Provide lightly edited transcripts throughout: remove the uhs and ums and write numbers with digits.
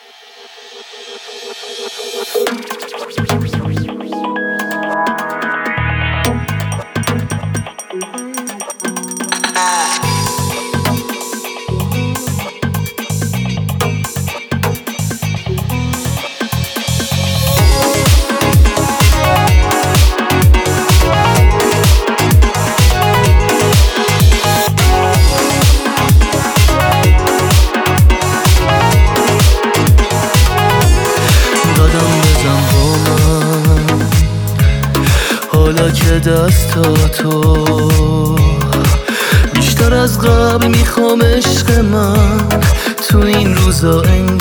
حالا که دستاتو بیشتر از قبل میخوام عشق من تو این روزا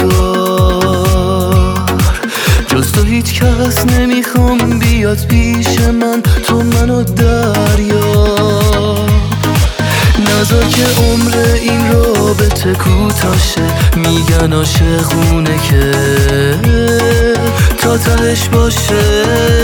انگار جز تو هیچ کس نمیخوام بیاد پیش من تو منو دریاب نذار که عمر این رابطه کوتاشه میگن عاشقونه که تا تهش باشه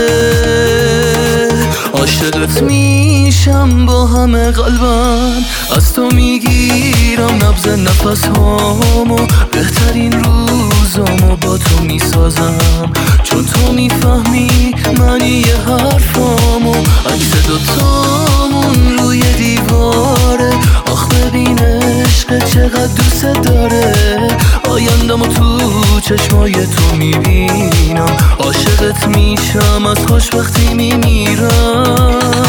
عاشقت میشم با همه قلبم از تو میگیرم نبض نفس هامو بهترین روزامو با تو میسازم چون تو میفهمی معنی حرفامو عکس دوتامون روی دیواره آخ ببین عشق چقدر دوست داره آیندمو تو چشمای تو میبینم عاشقت میشم از خوشبختی میمیرم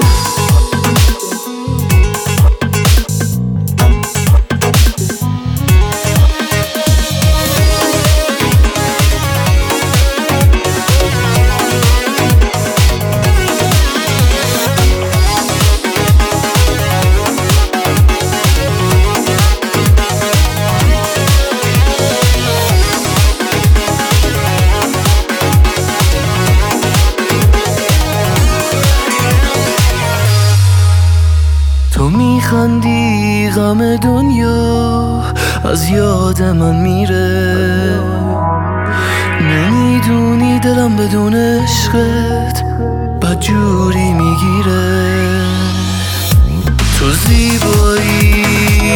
تو میخندی غم دنیا از یاد من میره نمیدونی دلم بدون عشقت بدجوری میگیره تو زیبایی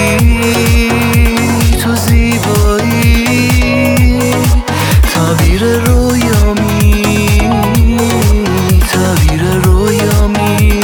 تو زیبایی تعبیر رویامی تعبیر رویامی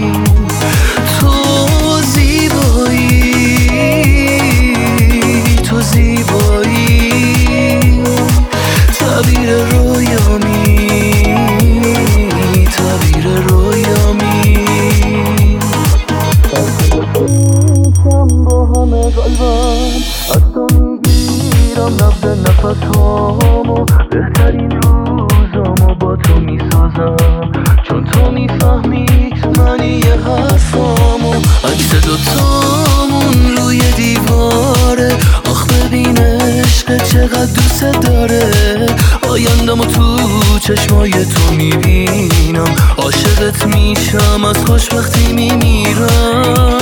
از تو میگیرم نبض نفس هامو بهترین روزامو با تو میسازم چون تو میفهمی معنی حرفامو عکس دوتامون روی دیواره آخ ببین عشق چقدر دوست داره آیندمو تو چشمای تو میبینم عاشقت میشم از خوشبختی میمیرم